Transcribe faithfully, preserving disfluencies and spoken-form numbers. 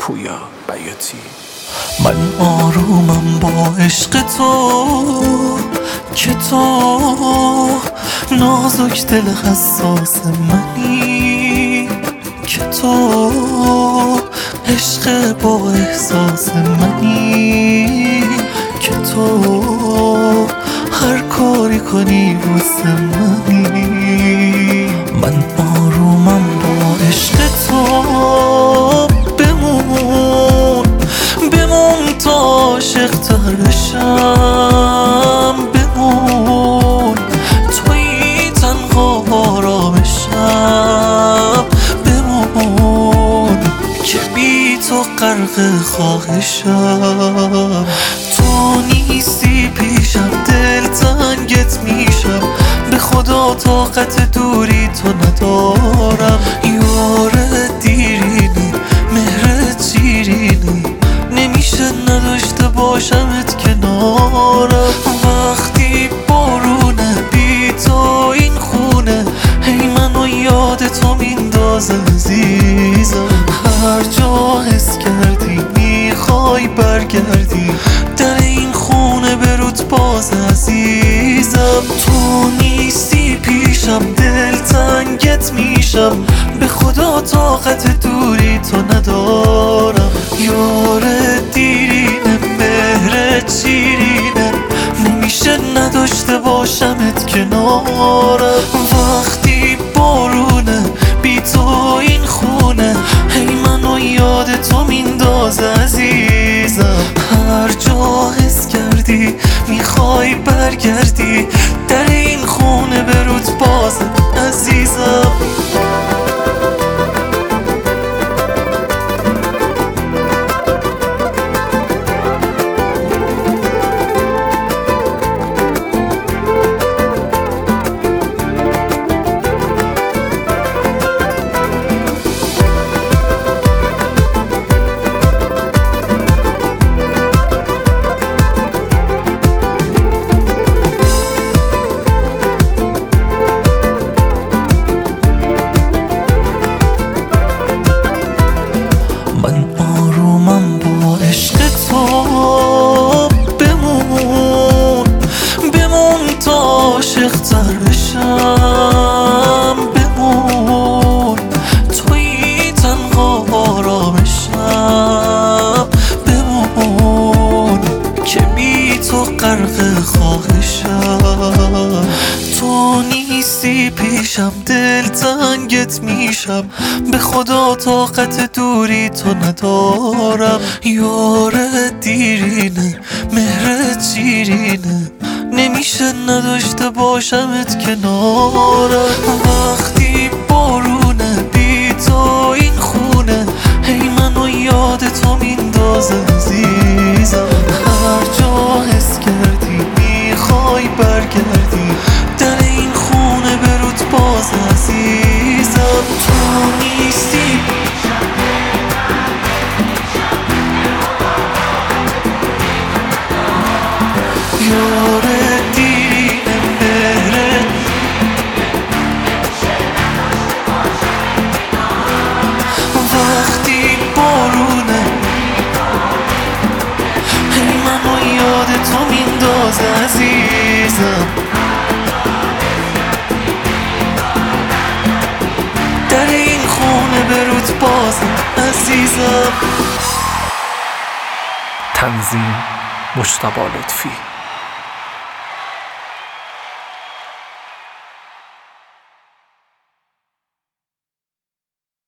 پویا بیاتی. من آرومم با عشق تو که تو نازک دل حساس منی، که تو عشق با احساس منی، که تو هر کاری کنی واسه منی. من آرومم با عشق تو، بمون بمون تا عاشق تر بشم، بمون توی تنها آرامشم، بمون که بی تو غرق خواهشم. تو نیستی پیشم دل تنگت میشم، به خدا طاقت دوری تو ندارم. یار دیرینی مهرت شیرینی، نمیشه نداشته باشمت کنارم. وقتی بارونه بی تو این خونه، هی منو یاد تو میندازه عزیزم. هر جا حس کردی میخوای برگردی، در این خونه برود باز عزیزم. تو نیستی پیشم دل تنگت میشم، به خدا طاقت دوری تو ندارم. یار دیرینه مهرت شیرینه، نمیشه نداشته باشمت کنارم. وقتی بارونه بی تو این خونه، هی منو یاد تو میندازه عزیزم. هر جا حس کردی میخوای برگردی، در این خونه برود باز عزیزم. عاشق تر بشم، بمون توی تنها آرامشم، بمون که بی تو غرق خواهشم. تو نیستی پیشم دل تنگت میشم، به خدا طاقت دوری تو ندارم. یار دیرینه مهرت شیرینه، نمیشه نداشته باشمت کنارم. وقتی بارونه بی تو این خونه، هی منو یاد تو میندازه عزیزم. هر جا حس کردی میخوای برگردی، در این خونه برود باز عزیزم. تو نیستی یار دیرینه مهرت، وقتی بارونه هی منو یاد تو میندازه عزیزم. در این خونه برود باز عزیزم. تنظیم مجتبی لطفی.